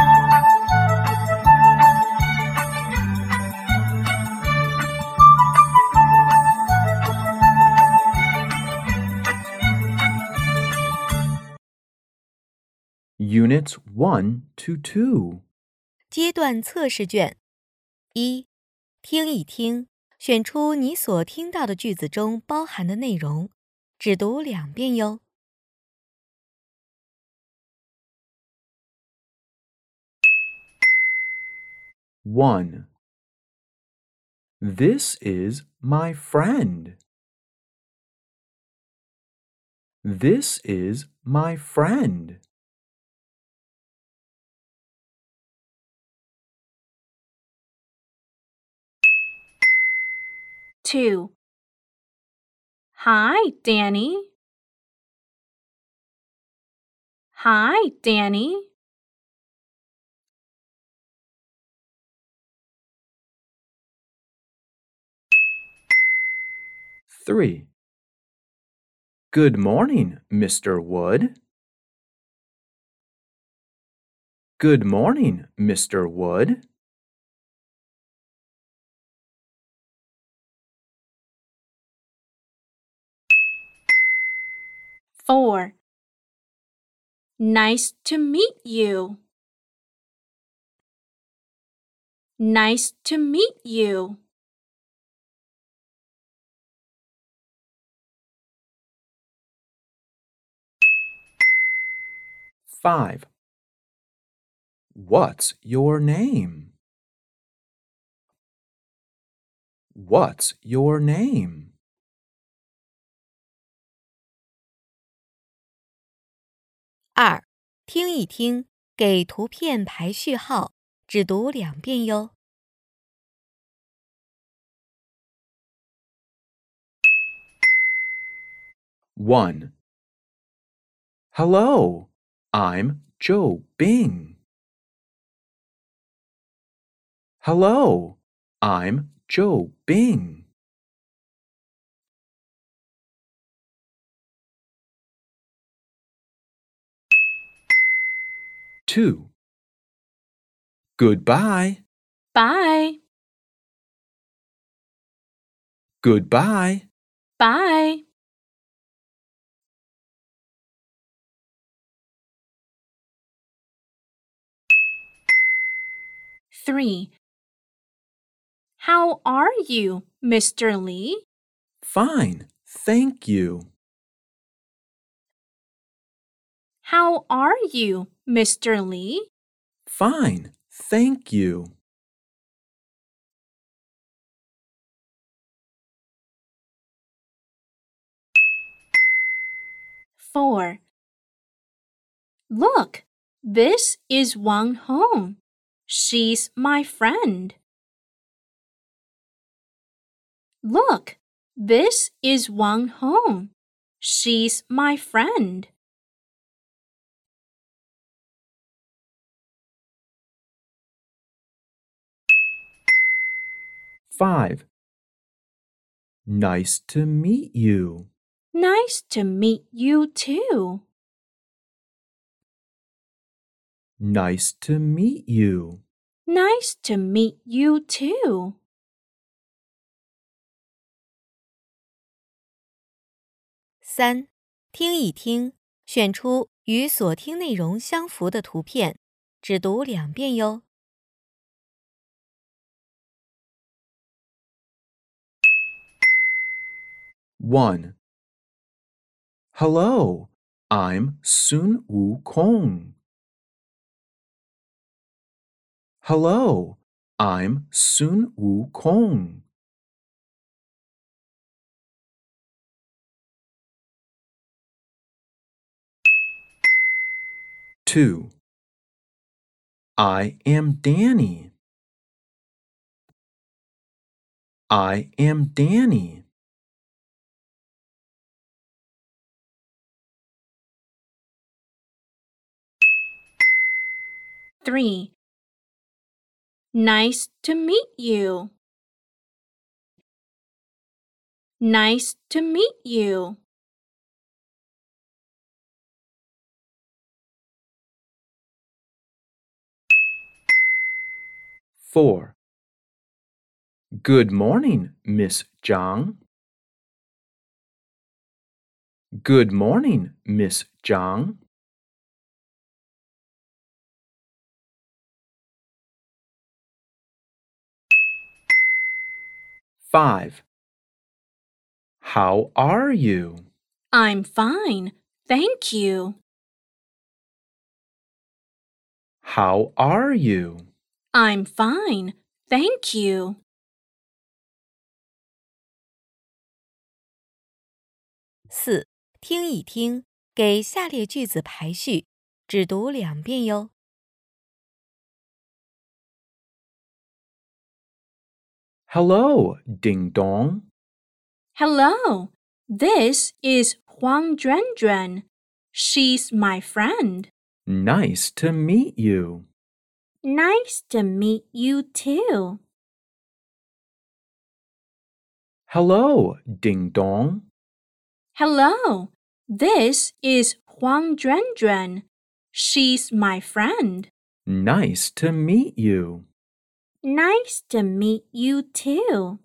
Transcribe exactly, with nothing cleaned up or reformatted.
Units one to two. 阶段测试卷一，听一听，选出你所听到的句子中包含的内容，只读两遍哟。 one. This is my friend. This is my friend. two. Hi, Danny. Hi, Danny. three. Good morning, Mister Wood. Good morning, Mister Wood. four. Nice to meet you. Nice to meet you. five. What's your name? What's your name? 二，听一听，给图片排序号，只读两遍哟。 one. Hello, I'm Joe Bing. Hello, I'm Joe Bing. two. Goodbye. Bye. Goodbye. Bye. three. How are you, Mister Lee? Fine, thank you. How are you, Mister Lee? Fine, thank you. four. Look, this is Wang Hong. She's my friend. Look, this is Wang Hong. She's my friend. five. Nice to meet you. Nice to meet you too. Nice to meet you. Nice to meet you too. 三，听一听，选出与所听内容相符的图片，只读两遍哟。 one. Hello, I'm Sun Wukong. Hello, I'm Sun Wukong. two. I am Danny. I am Danny. three. Nice to meet you. Nice to meet you. four. Good morning, Miss Zhang. Good morning, Miss Zhang. Five. How are you? I'm fine, thank you. How are you? I'm fine, thank you. 四，听一听，给下列句子排序，只读两遍哟。 Hello, Ding Dong. Hello, this is Huang Juan. She's my friend. Nice to meet you. Nice to meet you too. Hello, Ding Dong. Hello, this is Huang Juan. She's my friend. Nice to meet you. Nice to meet you too.